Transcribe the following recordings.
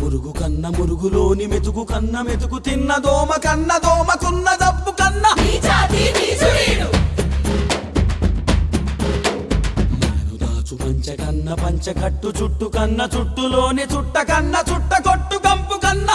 పురుగు కన్న మురుగులోని మెతుకు కన్న మెతుకు తిన్న దోమ కన్న దోమకున్న దప్పు కన్న దాచు పంచ కన్న పంచ కట్టు చుట్టు కన్న చుట్టులోని చుట్ట కన్న చుట్ట కొట్టు కంపు కన్న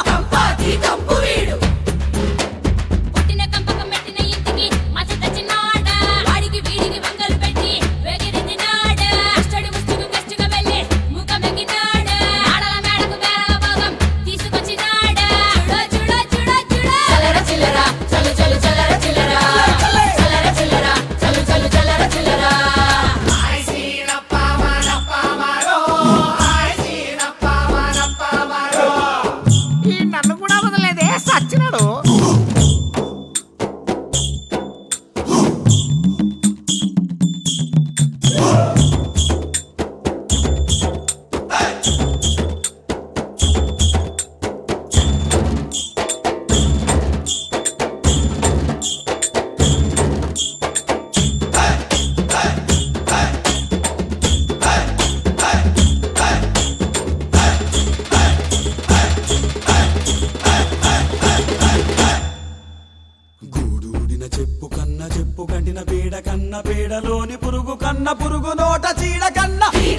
చెప్పు కన్న చెప్పు కంటిన పీడ కన్న పీడలోని పురుగు కన్న పురుగు నోట చీడ కన్న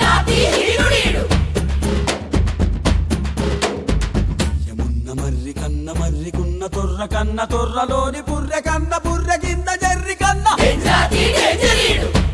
యమున్న మర్రి కన్న మర్రికున్న తొర్ర కన్న తొర్రలోని పుర్రె కన్న పుర్రె కింద జర్రి కన్న